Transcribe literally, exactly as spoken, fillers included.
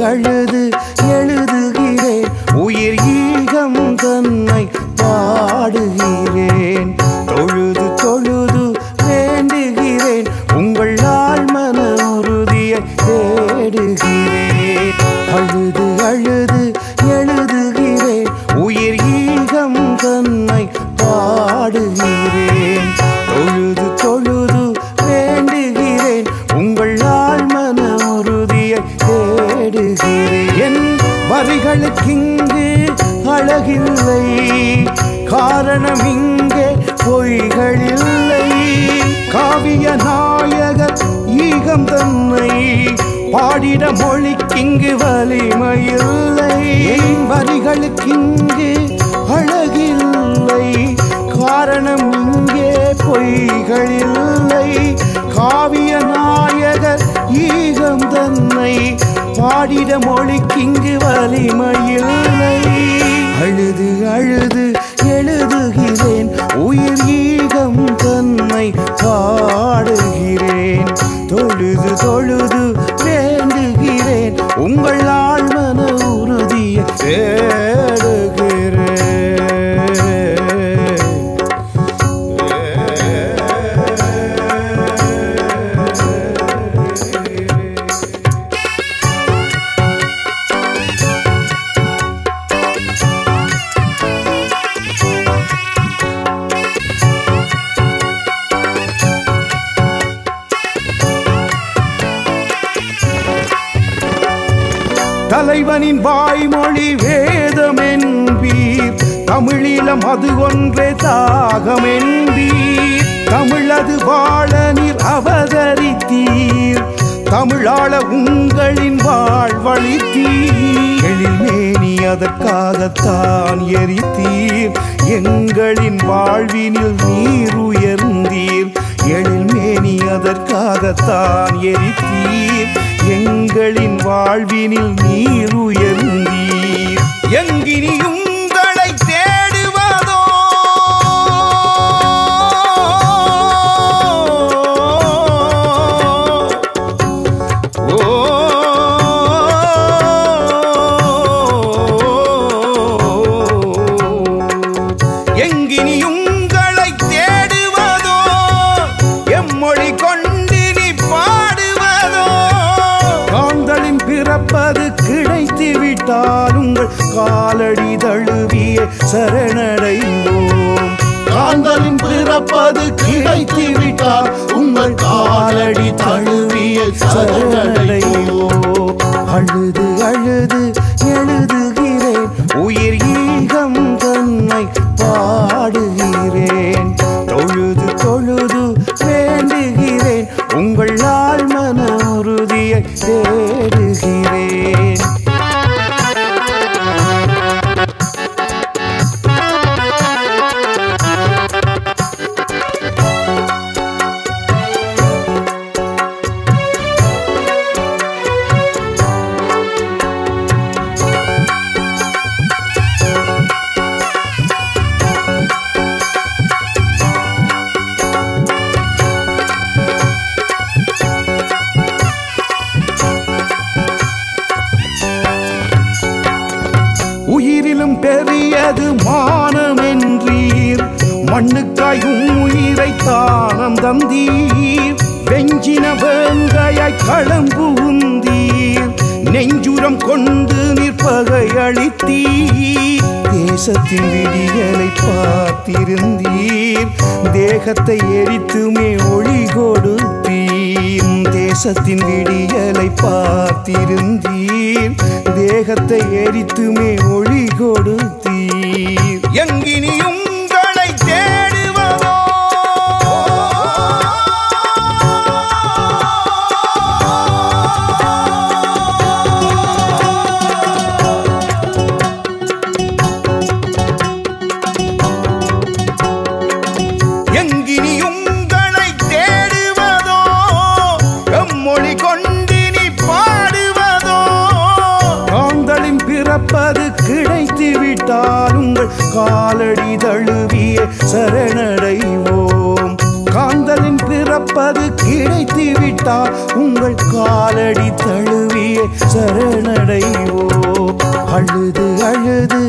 அழுது எழுதுகிறேன் உயிர் ஈகம் தன்னை பாடுகிறேன் தொழுது தொழுது வேண்டுகிறேன் உங்கள் ஆழ்மன உறுதியை தேடுகிறேன் அழுது அழுது எழுதுகிறேன் உயிர் ஈகம் தன்னை பாடுகிறேன் தொழுது தொழுது வேண்டுகிறேன் உங்கள் ஆழ்மன உறுதியை தேடுகிறேன் என் வரிகளுக்கிங்கு அழகில்லை காரணம் இங்கே பொய்களில்லை காவிய நாயகர் ஈகம் தன்னை பாடிட மொழிக்கிங்கு வலிமையில்லை என் வரிகளுக்கிங்கு அழகில்லை காரணம் இங்கே பொய்களில்லை காவிய நாயகர் ஈகம் தன்னை பாடிட மொழிக்கிங்கு வலிமையில்லை அழுது அழுது எழுதுகிறேன் உயிர் ஈகம் தன்னை பாடுகிறேன் தொழுது தொழுது வேண்டுகிறேன் உங்கள் ஆழ்மன உறுதியை தேடுகிறேன் தலைவனின் வாய்மொழி வேதம் என்பீர் தமிழீழம் அது ஒன்றே தாகம் என்பீர் தமிழது வாழ நீர் அவதரித்தீர் தமிழாள உங்களின் வாழ்வழித்தீர் எழில்மேனி அதற்காகத்தான் எரித்தீர் எங்களின் வாழ்வினில் நீர் உயர்ந்தீர் எழில்மேனி அதற்காகத்தான் எரித்தீர் எங்களின் வாழ்வினில் நீர் உயர்ந்தீர் எங்கினி உங்களை தேடுவதோ எங்கினி உங்களை தேடுவதோ எம்மொழி கொண்டினி பாடுவதோ காந்தளின் பிறப்பது கிடைத்து விட்டால் உங்கள் காலடி தழுவிய சரணடைவோம் காந்தளின் பிறப்பது கிடைத்து விட்டால் உங்கள் காலடி தழுவிய சரணடைவோம் அழுது அழுது எழுதுகிறேன் உயிர் ஈகம் தன்னை பாடுகிறேன் தொழுது தொழுது வேண்டுகிறேன் உங்கள் ஆழ்மன உறுதியை தேடுகிறேன் உயிரிலும் பெரியது மானமென்றீர் மண்ணுக்காய் உயிரை தானம் தந்தீர் வெஞ்சின வேங்கையாய் களம்புகுந்தீர் நெஞ்சுரம் கொண்டு நிற்பகை அளித்தீர் தேசத்தின் விடியலை பார்த்திருந்தீர் தேகத்தை எரித்துமே ஒளி கொடுத்தீர் தேசத்தின் விடியலை பார்த்திருந்தீர் தேகத்தை எரித்துமே ஒளி கொடுத்தீர் எங்கினி உங்களை தேடுவதோ எங்கினி உங்களை தேடுவதோ எம்மொழி கொண்டினி பாடுவதோ காந்தளின் பிறப்பது கிடைத்து விட்டால் உங்கள் காலடி தழுவிய சரணடைவோம் காந்தளின் பிறப்பது கிடைத்து விட்டால் உங்கள் காலடி தழுவிய சரணடைவோ. அழுது அழுது